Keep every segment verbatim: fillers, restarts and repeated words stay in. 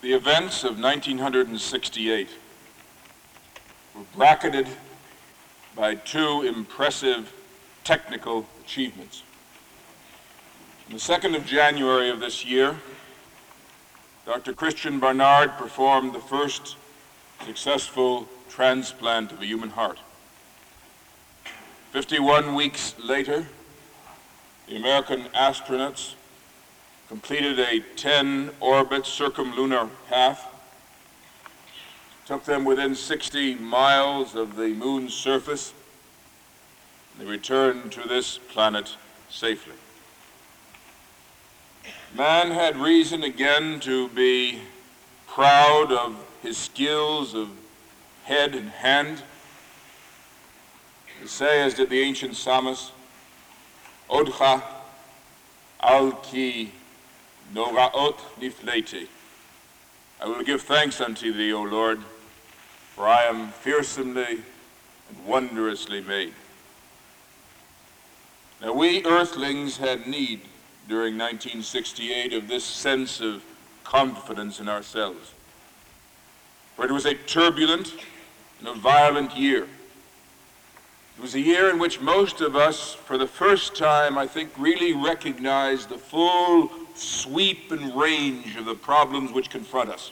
The events of nineteen sixty-eight were bracketed by two impressive technical achievements. On the second of January of this year, Doctor Christian Barnard performed the first successful transplant of a human heart. fifty-one weeks later, the American astronauts completed a ten-orbit circumlunar path, took them within sixty miles of the moon's surface, and they returned to this planet safely. Man had reason again to be proud of his skills of head and hand, to say, as did the ancient psalmist, Odcha al-ki noraot nifleti. I will give thanks unto thee, O Lord, for I am fearsomely and wondrously made. Now we earthlings had need during nineteen sixty-eight of this sense of confidence in ourselves. For it was a turbulent and a violent year. It was a year in which most of us, for the first time, I think, really recognized the full sweep and range of the problems which confront us.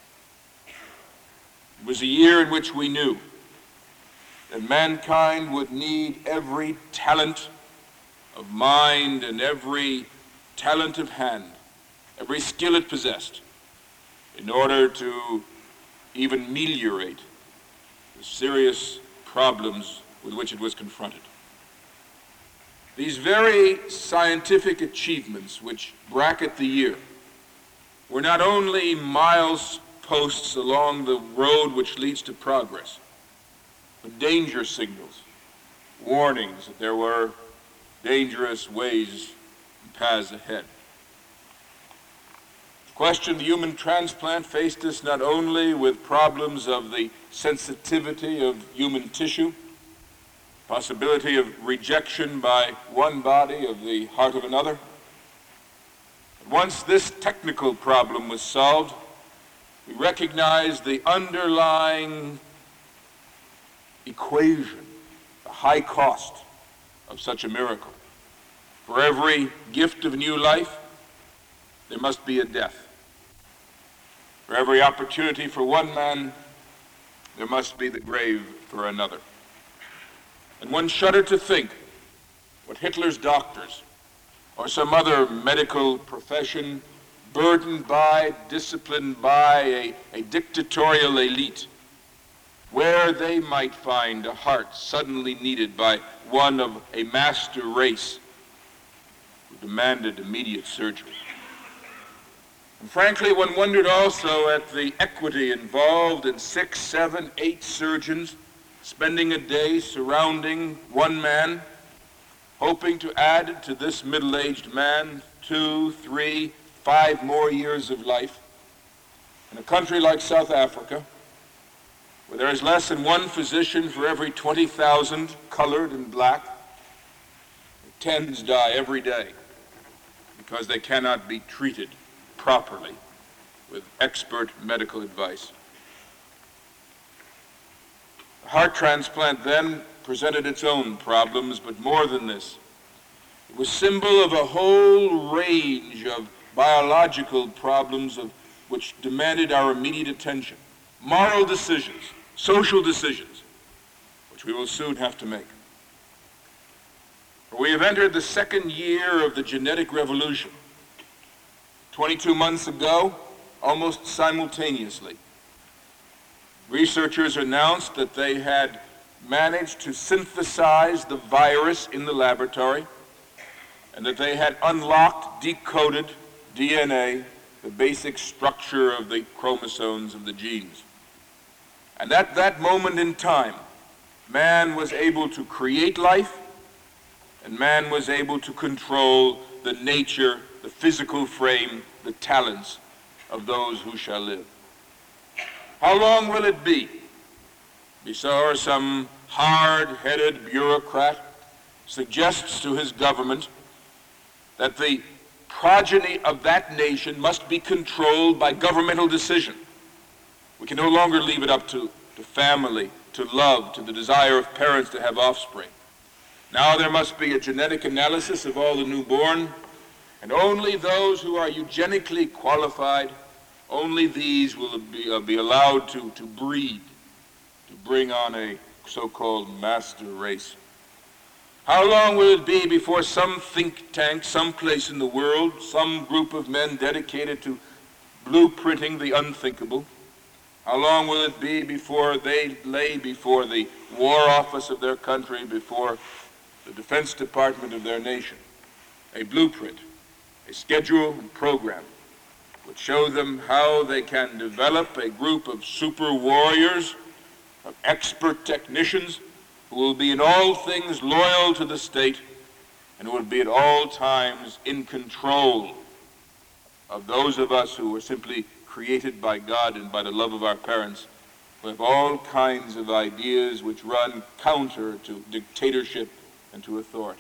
It was a year in which we knew that mankind would need every talent of mind and every talent of hand, every skill it possessed, in order to even ameliorate the serious problems with which it was confronted. These very scientific achievements which bracket the year were not only mileposts along the road which leads to progress, but danger signals, warnings that there were dangerous ways and paths ahead. The question of the human transplant faced us not only with problems of the sensitivity of human tissue, possibility of rejection by one body of the heart of another. But once this technical problem was solved, we recognized the underlying equation, the high cost of such a miracle. For every gift of new life, there must be a death. For every opportunity for one man, there must be the grave for another. And one shuddered to think what Hitler's doctors or some other medical profession, burdened by, disciplined by a, a dictatorial elite, where they might find a heart suddenly needed by one of a master race who demanded immediate surgery. And frankly, one wondered also at the equity involved in six, seven, eight surgeons spending a day surrounding one man, hoping to add to this middle-aged man two, three, five more years of life. In a country like South Africa, where there is less than one physician for every twenty thousand colored and black, tens die every day because they cannot be treated properly with expert medical advice. The heart transplant then presented its own problems, but more than this. It was symbol of a whole range of biological problems of which demanded our immediate attention. Moral decisions, social decisions, which we will soon have to make. For we have entered the second year of the genetic revolution. twenty-two months ago, almost simultaneously, researchers announced that they had managed to synthesize the virus in the laboratory and that they had unlocked, decoded D N A, the basic structure of the chromosomes of the genes. And at that moment in time, man was able to create life, and man was able to control the nature, the physical frame, the talents of those who shall live. How long will it be before some hard-headed bureaucrat suggests to his government that the progeny of that nation must be controlled by governmental decision. We can no longer leave it up to, to family, to love, to the desire of parents to have offspring. Now there must be a genetic analysis of all the newborn, and only those who are eugenically qualified, only these will be, uh, be allowed to, to breed, to bring on a so-called master race. How long will it be before some think tank, someplace in the world, some group of men dedicated to blueprinting the unthinkable, how long will it be before they lay before the War Office of their country, before the Defense Department of their nation, a blueprint, a schedule and program which show them how they can develop a group of super warriors, of expert technicians, who will be in all things loyal to the state and who will be at all times in control of those of us who were simply created by God and by the love of our parents, who have all kinds of ideas which run counter to dictatorship and to authority.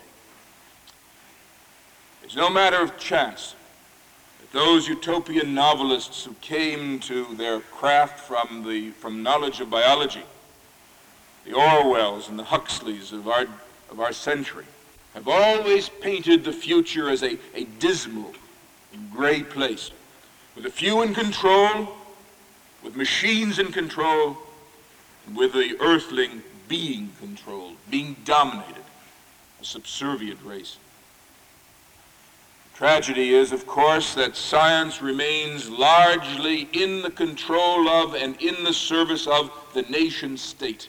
It's no matter of chance that those utopian novelists who came to their craft from the from knowledge of biology, the Orwells and the Huxleys of our of our century, have always painted the future as a, a dismal and gray place, with a few in control, with machines in control, and with the earthling being controlled, being dominated, a subservient race. The tragedy is, of course, that science remains largely in the control of and in the service of the nation state.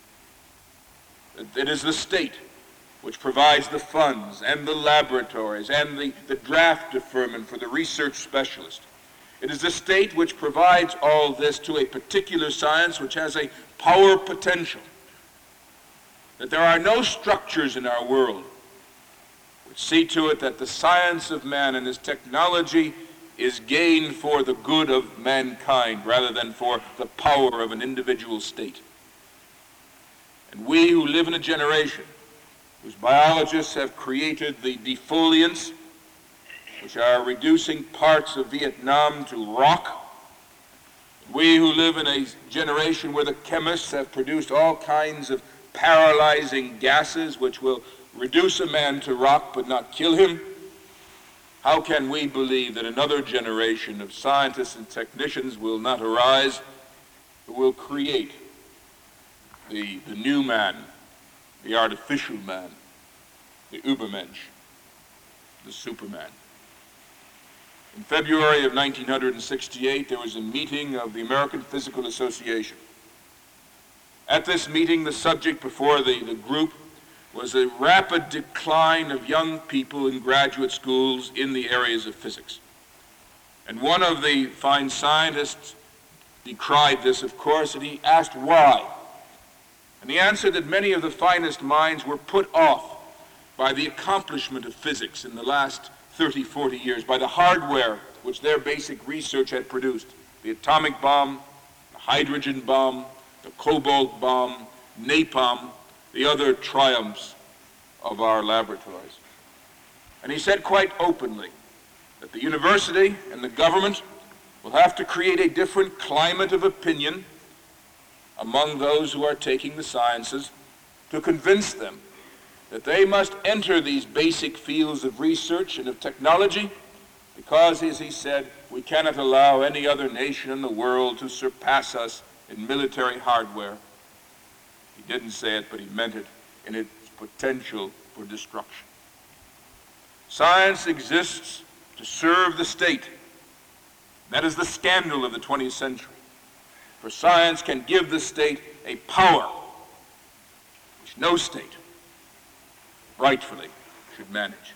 It is the state which provides the funds and the laboratories and the, the draft deferment for the research specialist. It is the state which provides all this to a particular science which has a power potential. That there are no structures in our world which see to it that the science of man and his technology is gained for the good of mankind rather than for the power of an individual state. And we who live in a generation whose biologists have created the defoliants, which are reducing parts of Vietnam to rock. We who live in a generation where the chemists have produced all kinds of paralyzing gases which will reduce a man to rock but not kill him. How can we believe that another generation of scientists and technicians will not arise who will create the, the new man, the artificial man, the Übermensch, the Superman? In February of nineteen sixty-eight, there was a meeting of the American Physical Association. At this meeting, the subject before the, the group was a rapid decline of young people in graduate schools in the areas of physics. And one of the fine scientists decried this, of course, and he asked why. And he answered that many of the finest minds were put off by the accomplishment of physics in the last thirty, forty years, by the hardware which their basic research had produced. The atomic bomb, the hydrogen bomb, the cobalt bomb, napalm, the other triumphs of our laboratories. And he said quite openly that the university and the government will have to create a different climate of opinion among those who are taking the sciences to convince them that they must enter these basic fields of research and of technology because, as he said, we cannot allow any other nation in the world to surpass us in military hardware. He didn't say it, but he meant it in its potential for destruction. Science exists to serve the state. That is the scandal of the twentieth century. For science can give the state a power which no state rightfully should manage.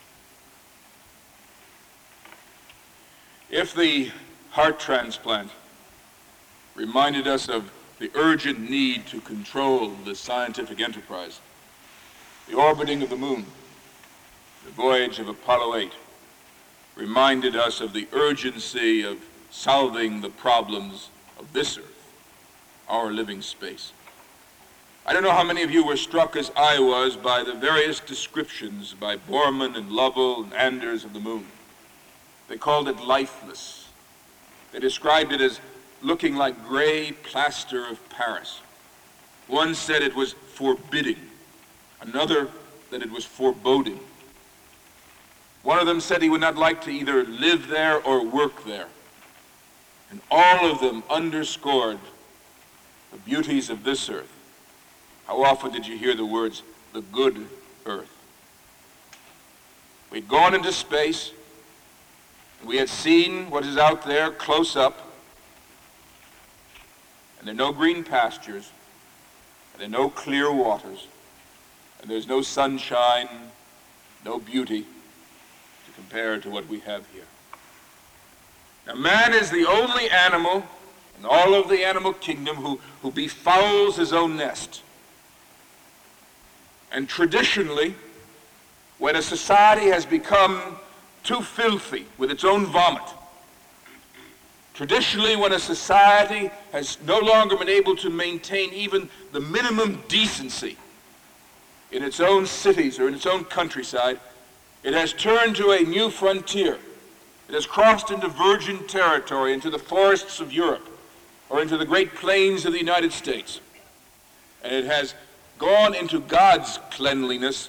If the heart transplant reminded us of the urgent need to control the scientific enterprise, the orbiting of the moon, the voyage of Apollo eight, reminded us of the urgency of solving the problems of this earth, our living space. I don't know how many of you were struck as I was by the various descriptions by Borman and Lovell and Anders of the moon. They called it lifeless. They described it as looking like gray plaster of Paris. One said it was forbidding. Another that it was foreboding. One of them said he would not like to either live there or work there. And all of them underscored the beauties of this earth. How often did you hear the words, the good earth? We'd gone into space, and we had seen what is out there close up, and there are no green pastures, and there are no clear waters, and there's no sunshine, no beauty to compare to what we have here. Now, man is the only animal in all of the animal kingdom who, who befouls his own nest. And traditionally, when a society has become too filthy with its own vomit, traditionally when a society has no longer been able to maintain even the minimum decency in its own cities or in its own countryside, it has turned to a new frontier. It has crossed into virgin territory, into the forests of Europe, or into the great plains of the United States. And it has gone into God's cleanliness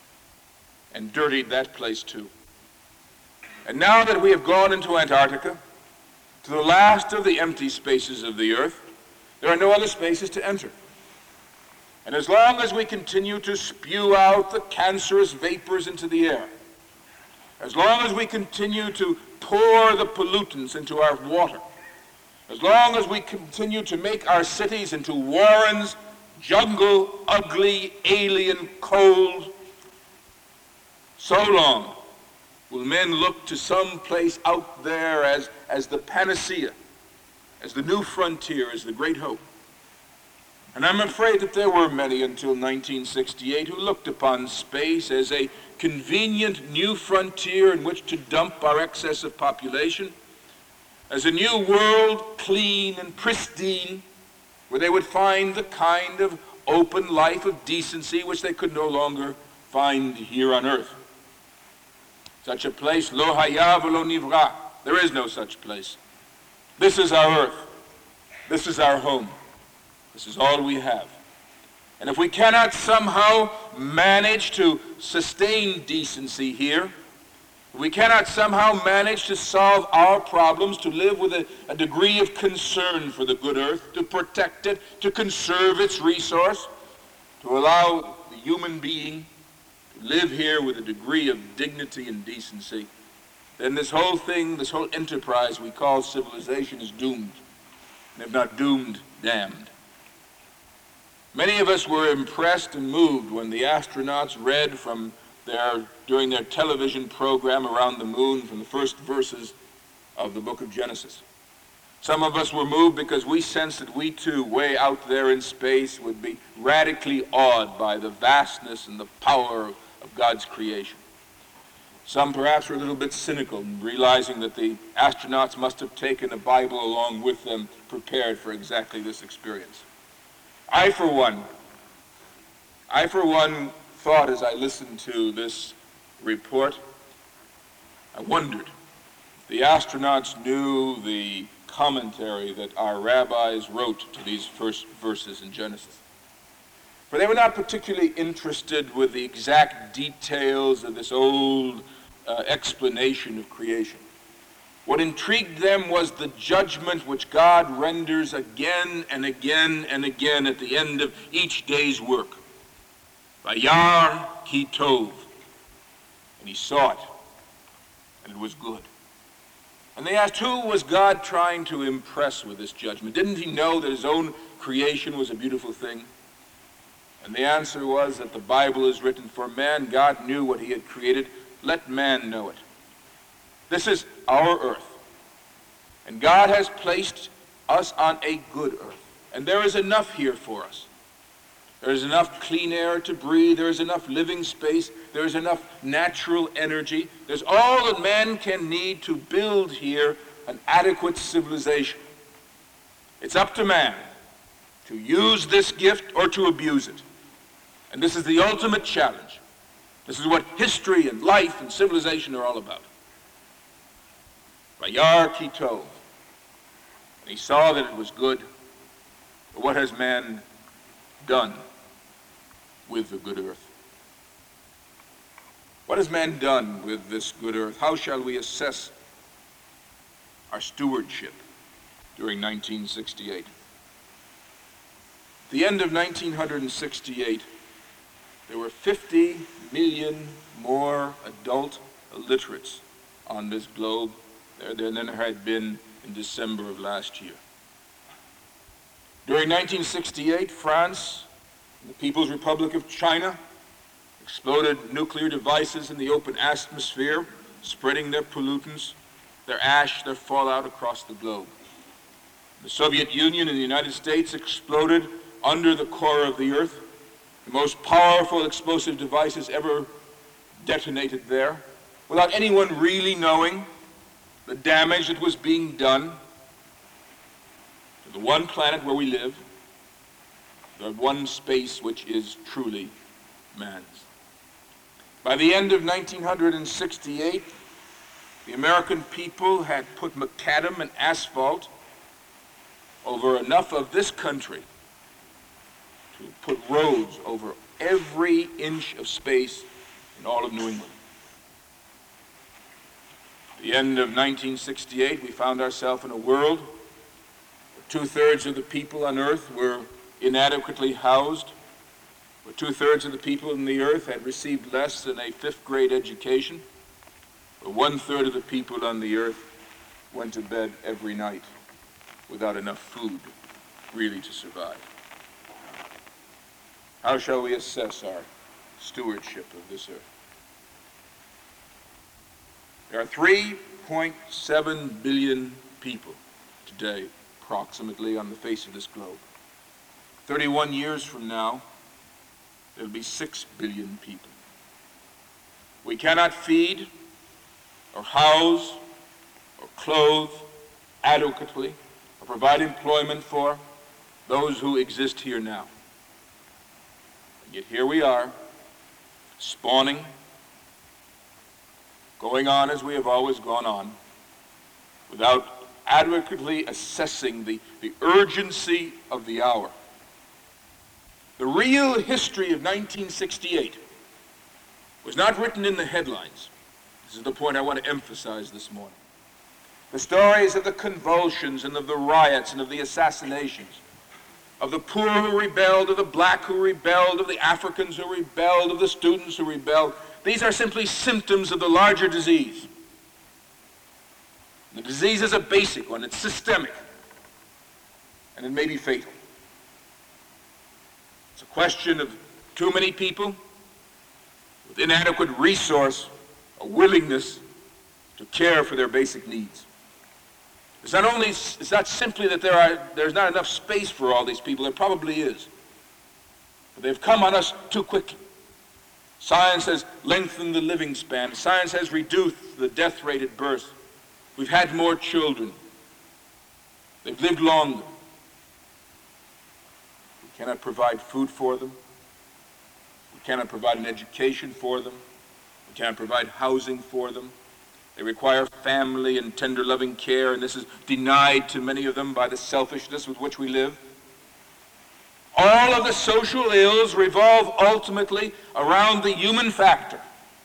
and dirtied that place too. And now that we have gone into Antarctica, to the last of the empty spaces of the earth, there are no other spaces to enter. And as long as we continue to spew out the cancerous vapors into the air, as long as we continue to pour the pollutants into our water, as long as we continue to make our cities into warrens, jungle, ugly, alien, cold, so long will men look to some place out there as, as the panacea, as the new frontier, as the great hope. And I'm afraid that there were many until nineteen sixty-eight who looked upon space as a convenient new frontier in which to dump our excess of population, as a new world, clean and pristine, where they would find the kind of open life of decency which they could no longer find here on earth. Such a place, lo haya v'lo nivra. There is no such place. This is our earth. This is our home. This is all we have. And if we cannot somehow manage to sustain decency here, if we cannot somehow manage to solve our problems, to live with a, a degree of concern for the good earth, to protect it, to conserve its resource, to allow the human being to live here with a degree of dignity and decency, then this whole thing, this whole enterprise we call civilization is doomed. And if not doomed, damned. Many of us were impressed and moved when the astronauts read from their, during their television program around the moon from the first verses of the book of Genesis. Some of us were moved because we sensed that we too, way out there in space, would be radically awed by the vastness and the power of, of God's creation. Some perhaps were a little bit cynical, realizing that the astronauts must have taken a Bible along with them, prepared for exactly this experience. I, for one, I, for one, thought as I listened to this report, I wondered if the astronauts knew the commentary that our rabbis wrote to these first verses in Genesis. For they were not particularly interested with the exact details of this old uh, explanation of creation. What intrigued them was the judgment which God renders again and again and again at the end of each day's work. Vayar ki tov. And he saw it, and it was good. And they asked, who was God trying to impress with this judgment? Didn't he know that his own creation was a beautiful thing? And the answer was that the Bible is written, for man, God knew what he had created. Let man know it. This is our earth. And God has placed us on a good earth. And there is enough here for us. There is enough clean air to breathe. There is enough living space. There is enough natural energy. There's all that man can need to build here an adequate civilization. It's up to man to use this gift or to abuse it. And this is the ultimate challenge. This is what history and life and civilization are all about. Vayar ki tov. And he saw that it was good. But what has man done with the good earth? What has man done with this good earth? How shall we assess our stewardship during nineteen sixty-eight? At the end of nineteen sixty-eight, there were fifty million more adult illiterates on this globe than there had been in December of last year. During nineteen sixty-eight, France, the People's Republic of China, exploded nuclear devices in the open atmosphere, spreading their pollutants, their ash, their fallout across the globe. The Soviet Union and the United States exploded under the core of the earth, the most powerful explosive devices ever detonated there, without anyone really knowing the damage that was being done to the one planet where we live, the one space which is truly man's. By the end of nineteen sixty-eight, the American people had put macadam and asphalt over enough of this country to put roads over every inch of space in all of New England. At the end of nineteen sixty-eight, we found ourselves in a world where two-thirds of the people on Earth were inadequately housed, where two-thirds of the people on the earth had received less than a fifth-grade education, where one-third of the people on the earth went to bed every night without enough food really to survive. How shall we assess our stewardship of this earth? There are three point seven billion people today, approximately, on the face of this globe. thirty-one years from now, there'll be six billion people. We cannot feed or house or clothe adequately or provide employment for those who exist here now. And yet here we are, spawning, going on as we have always gone on, without adequately assessing the, the urgency of the hour. The real history of nineteen sixty-eight was not written in the headlines. This is the point I want to emphasize this morning. The stories of the convulsions and of the riots and of the assassinations, of the poor who rebelled, of the black who rebelled, of the Africans who rebelled, of the students who rebelled, these are simply symptoms of the larger disease. The disease is a basic one. It's systemic, and it may be fatal. It's a question of too many people with inadequate resource or willingness to care for their basic needs. It's not only, it's not simply that there are, there's not enough space for all these people, there probably is. But they've come on us too quickly. Science has lengthened the living span. Science has reduced the death rate at birth. We've had more children. They've lived longer. We cannot provide food for them. We cannot provide an education for them. We cannot provide housing for them. They require family and tender, loving care, and this is denied to many of them by the selfishness with which we live. All of the social ills revolve ultimately around the human factor.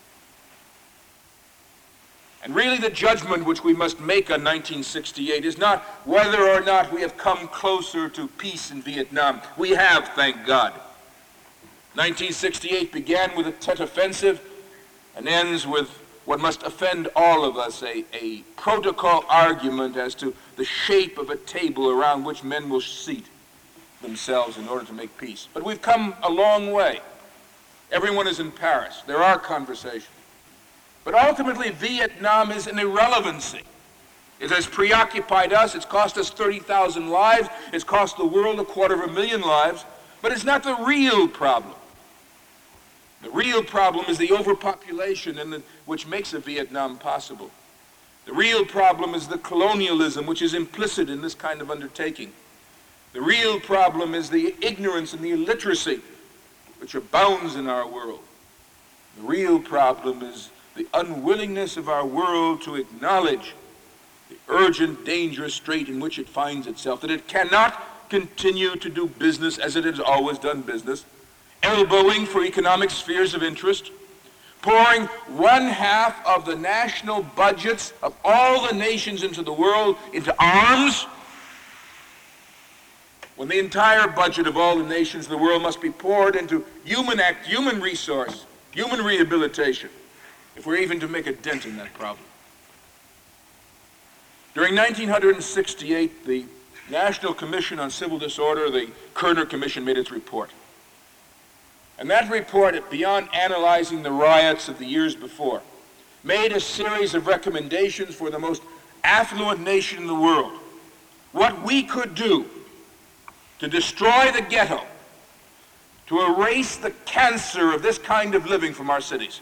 And really the judgment which we must make on nineteen sixty-eight is not whether or not we have come closer to peace in Vietnam. We have, thank God. nineteen sixty-eight began with a Tet Offensive and ends with what must offend all of us, a, a protocol argument as to the shape of a table around which men will seat themselves in order to make peace. But we've come a long way. Everyone is in Paris. There are conversations. But ultimately, Vietnam is an irrelevancy. It has preoccupied us. It's cost us thirty thousand lives. It's cost the world a quarter of a million lives. But it's not the real problem. The real problem is the overpopulation and the, which makes a Vietnam possible. The real problem is the colonialism which is implicit in this kind of undertaking. The real problem is the ignorance and the illiteracy which abounds in our world. The real problem is the unwillingness of our world to acknowledge the urgent, dangerous strait in which it finds itself, that it cannot continue to do business as it has always done business, elbowing for economic spheres of interest, pouring one half of the national budgets of all the nations into the world into arms, when the entire budget of all the nations of the world must be poured into human act, human resource, human rehabilitation, if we're even to make a dent in that problem. During nineteen sixty-eight, the National Commission on Civil Disorder, the Kerner Commission, made its report. And that report, beyond analyzing the riots of the years before, made a series of recommendations for the most affluent nation in the world. What we could do to destroy the ghetto, to erase the cancer of this kind of living from our cities.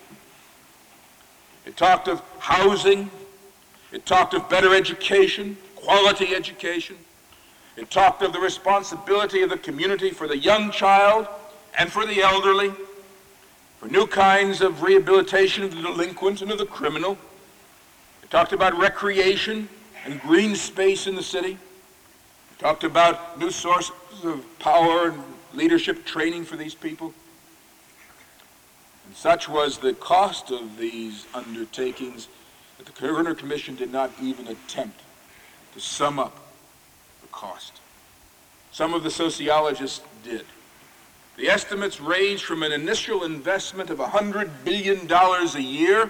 It talked of housing. It talked of better education, quality education. It talked of the responsibility of the community for the young child and for the elderly, for new kinds of rehabilitation of the delinquent and of the criminal. It talked about recreation and green space in the city. It talked about new sources of power and leadership training for these people. And such was the cost of these undertakings that the Kerner Commission did not even attempt to sum up the cost. Some of the sociologists did. The estimates ranged from an initial investment of one hundred billion dollars a year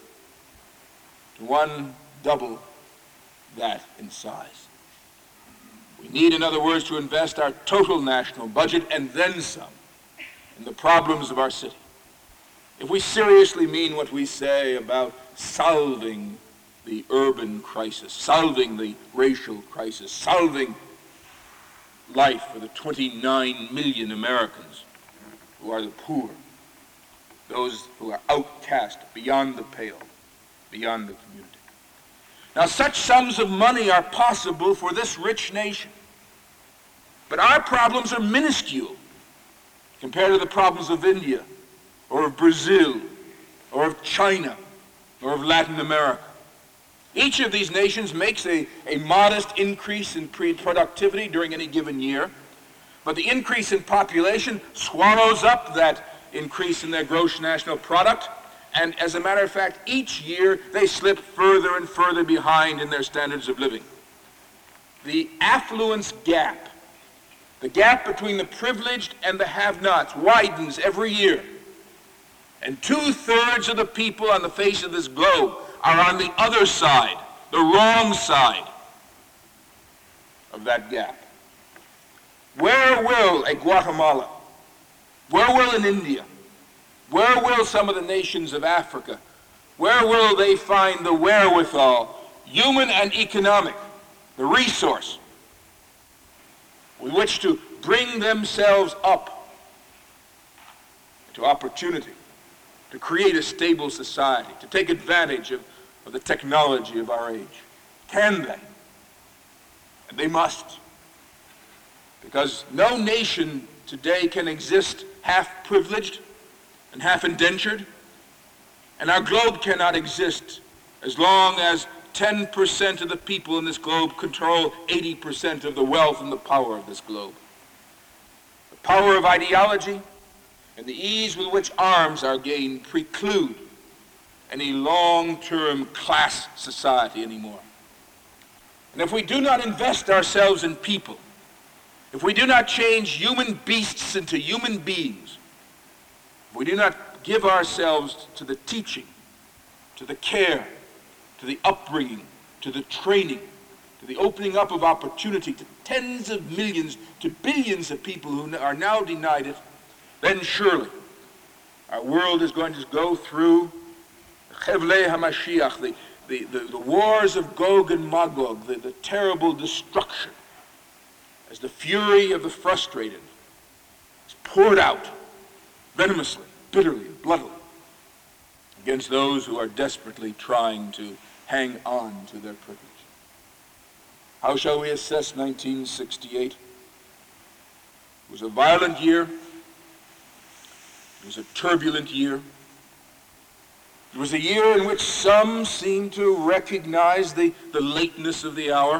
to one double that in size. We need, in other words, to invest our total national budget and then some in the problems of our city. If we seriously mean what we say about solving the urban crisis, solving the racial crisis, solving life for the twenty-nine million Americans who are the poor, those who are outcast beyond the pale, beyond the community. Now, such sums of money are possible for this rich nation, but our problems are minuscule compared to the problems of India, or of Brazil, or of China, or of Latin America. Each of these nations makes a, a modest increase in productivity during any given year, but the increase in population swallows up that increase in their gross national product, and as a matter of fact, each year they slip further and further behind in their standards of living. The affluence gap, the gap between the privileged and the have-nots, widens every year, and two-thirds of the people on the face of this globe are on the other side, the wrong side of that gap. Where will a Guatemala, where will an India, where will some of the nations of Africa, where will they find the wherewithal, human and economic, the resource with which to bring themselves up to opportunity, to create a stable society, to take advantage of, of the technology of our age? Can they? And they must. Because no nation today can exist half privileged and half indentured, and our globe cannot exist as long as ten percent of the people in this globe control eighty percent of the wealth and the power of this globe. The power of ideology and the ease with which arms are gained preclude any long-term class society anymore. And if we do not invest ourselves in people, if we do not change human beasts into human beings, if we do not give ourselves to the teaching, to the care, to the upbringing, to the training, to the opening up of opportunity to tens of millions, to billions of people who are now denied it, then surely our world is going to go through Chevlei HaMashiach, the, the, the, the wars of Gog and Magog, the, the terrible destruction, as the fury of the frustrated is poured out venomously, bitterly, bloodily against those who are desperately trying to hang on to their privilege. How shall we assess nineteen sixty-eight? It was a violent year. It was a turbulent year. It was a year in which some seemed to recognize the, the lateness of the hour.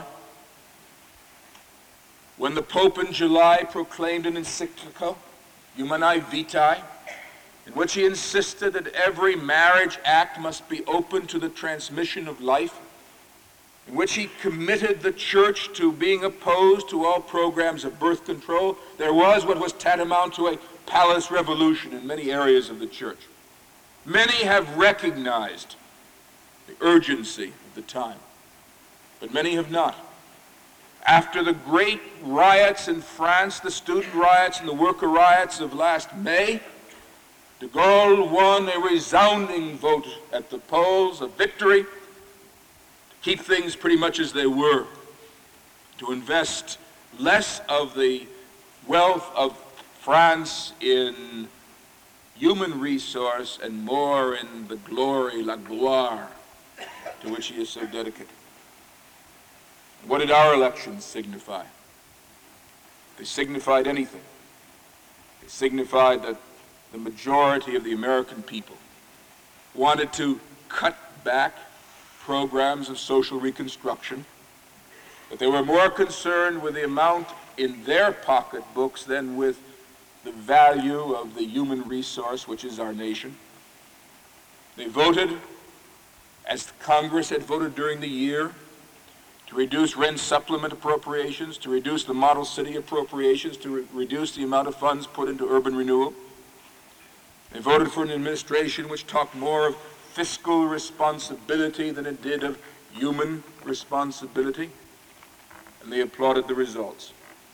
When the Pope in July proclaimed an encyclical, Humanae Vitae, in which he insisted that every marriage act must be open to the transmission of life, in which he committed the church to being opposed to all programs of birth control, there was what was tantamount to a palace revolution in many areas of the church. Many have recognized the urgency of the time, but many have not. After the great riots in France, the student riots and the worker riots of last May, de Gaulle won a resounding vote at the polls, a victory, to keep things pretty much as they were, to invest less of the wealth of France in human resource and more in the glory, la gloire, to which he is so dedicated. What did our elections signify? They signified anything. They signified that the majority of the American people wanted to cut back programs of social reconstruction, that they were more concerned with the amount in their pocketbooks than with the value of the human resource, which is our nation. They voted, as Congress had voted during the year, to reduce rent supplement appropriations, to reduce the model city appropriations, to re- reduce the amount of funds put into urban renewal. They voted for an administration which talked more of fiscal responsibility than it did of human responsibility, and they applauded the results.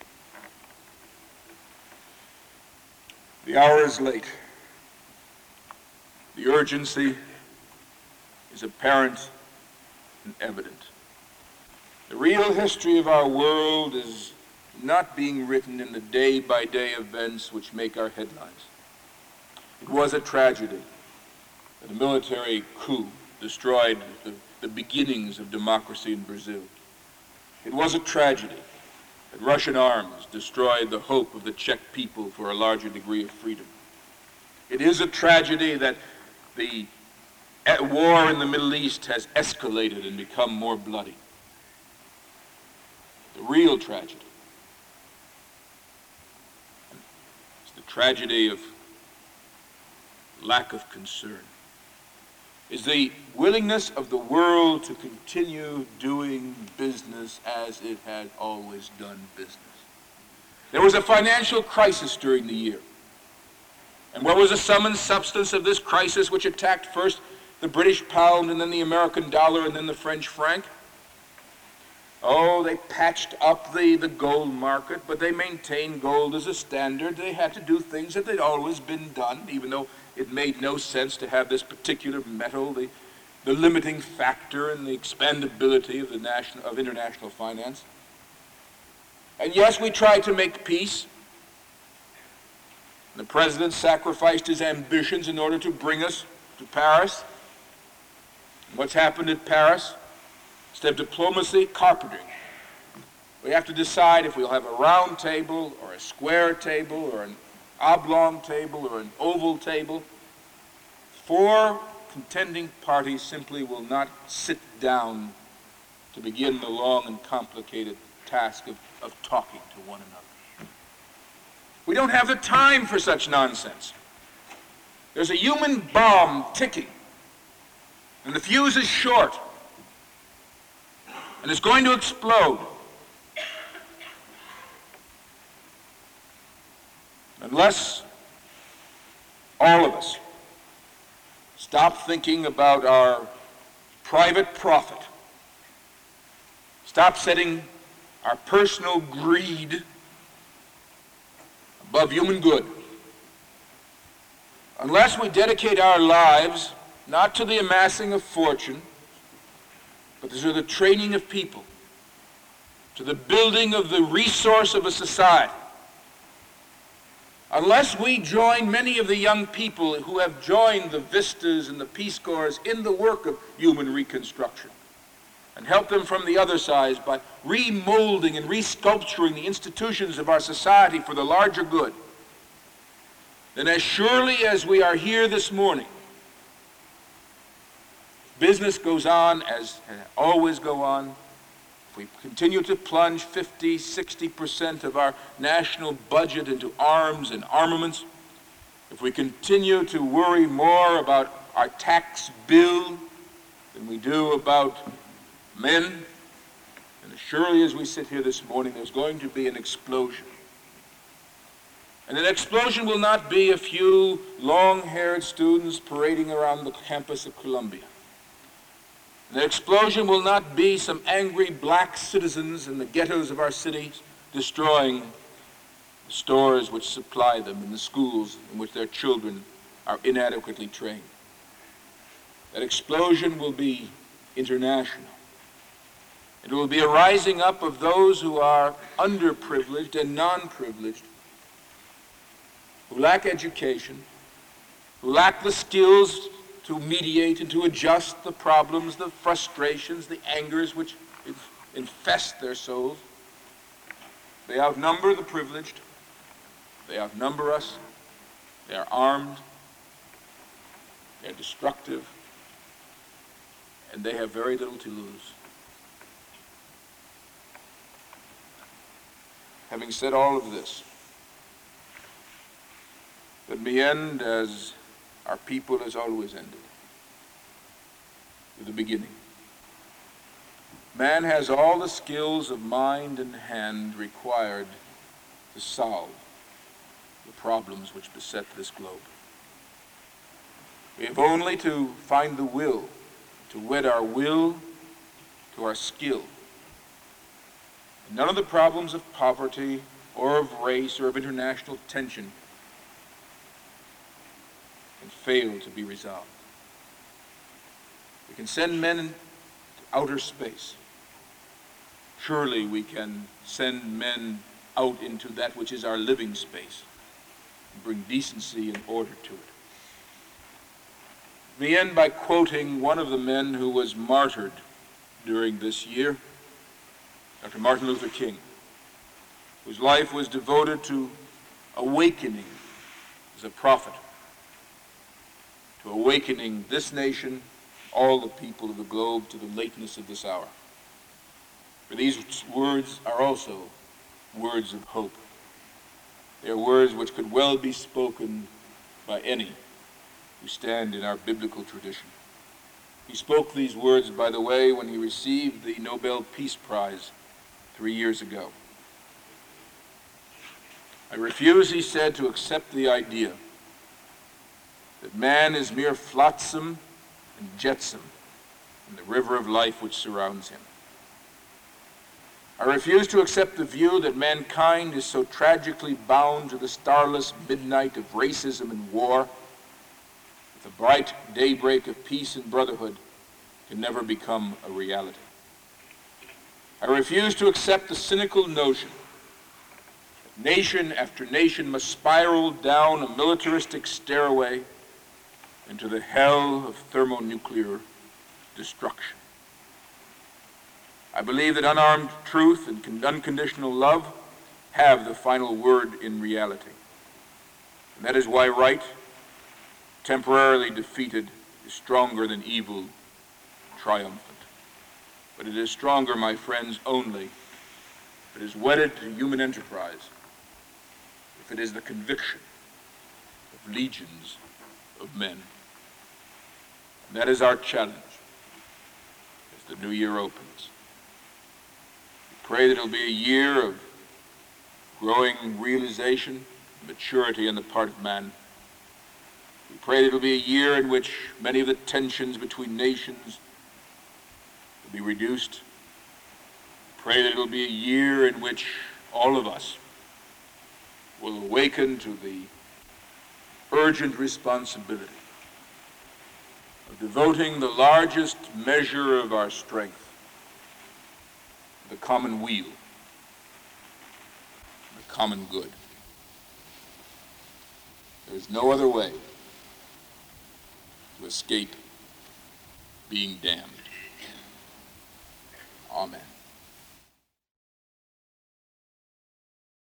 The hour is late. The urgency is apparent and evident. The real history of our world is not being written in the day-by-day events which make our headlines. It was a tragedy that a military coup destroyed the, the beginnings of democracy in Brazil. It was a tragedy that Russian arms destroyed the hope of the Czech people for a larger degree of freedom. It is a tragedy that the war in the Middle East has escalated and become more bloody. The real tragedy is the tragedy of lack of concern, is the willingness of the world to continue doing business as it had always done business. There was a financial crisis during the year. And what was the sum and substance of this crisis, which attacked first the British pound and then the American dollar and then the French franc? Oh, they patched up the, the gold market, but they maintained gold as a standard. They had to do things that had always been done, even though it made no sense to have this particular metal, the, the limiting factor in the expandability of, the national, of international finance. And yes, we tried to make peace. The president sacrificed his ambitions in order to bring us to Paris. What's happened at Paris? Instead of diplomacy, carpeting. We have to decide if we'll have a round table or a square table or an oblong table or an oval table. Four contending parties simply will not sit down to begin the long and complicated task of, of talking to one another. We don't have the time for such nonsense. There's a human bomb ticking, and the fuse is short, and it's going to explode. Unless all of us stop thinking about our private profit, stop setting our personal greed above human good, unless we dedicate our lives not to the amassing of fortune, but to the training of people, to the building of the resource of a society, unless we join many of the young people who have joined the Vistas and the Peace Corps in the work of human reconstruction, and help them from the other side by remolding and resculpturing the institutions of our society for the larger good, then as surely as we are here this morning, business goes on as always go on, if we continue to plunge fifty, sixty percent of our national budget into arms and armaments, if we continue to worry more about our tax bill than we do about men, and as surely as we sit here this morning, there's going to be an explosion. And that explosion will not be a few long-haired students parading around the campus of Columbia. The explosion will not be some angry black citizens in the ghettos of our cities destroying the stores which supply them and the schools in which their children are inadequately trained. That explosion will be international. It will be a rising up of those who are underprivileged and non-privileged, who lack education, who lack the skills to mediate and to adjust the problems, the frustrations, the angers which infest their souls. They outnumber the privileged. They outnumber us. They are armed. They are destructive. And they have very little to lose. Having said all of this, let me end as our people has always ended, with the beginning. Man has all the skills of mind and hand required to solve the problems which beset this globe. We have only to find the will, to wed our will to our skill. And none of the problems of poverty or of race or of international tension can fail to be resolved. We can send men to outer space. Surely we can send men out into that which is our living space and bring decency and order to it. Let me end by quoting one of the men who was martyred during this year, Doctor Martin Luther King, whose life was devoted to awakening as a prophet, to awakening this nation, all the people of the globe, to the lateness of this hour. For these words are also words of hope. They are words which could well be spoken by any who stand in our biblical tradition. He spoke these words, by the way, when he received the Nobel Peace Prize three years ago. I refuse, he said, to accept the idea that man is mere flotsam and jetsam in the river of life which surrounds him. I refuse to accept the view that mankind is so tragically bound to the starless midnight of racism and war that the bright daybreak of peace and brotherhood can never become a reality. I refuse to accept the cynical notion that nation after nation must spiral down a militaristic stairway into the hell of thermonuclear destruction. I believe that unarmed truth and unconditional love have the final word in reality. And that is why right, temporarily defeated, is stronger than evil, triumphant. But it is stronger, my friends, only if it is wedded to human enterprise, if it is the conviction of legions of men. And that is our challenge as the new year opens. We pray that it will be a year of growing realization, maturity on the part of man. We pray that it will be a year in which many of the tensions between nations will be reduced. We pray that it will be a year in which all of us will awaken to the urgent responsibility of devoting the largest measure of our strength to the common weal, the common good. There is no other way to escape being damned. Amen.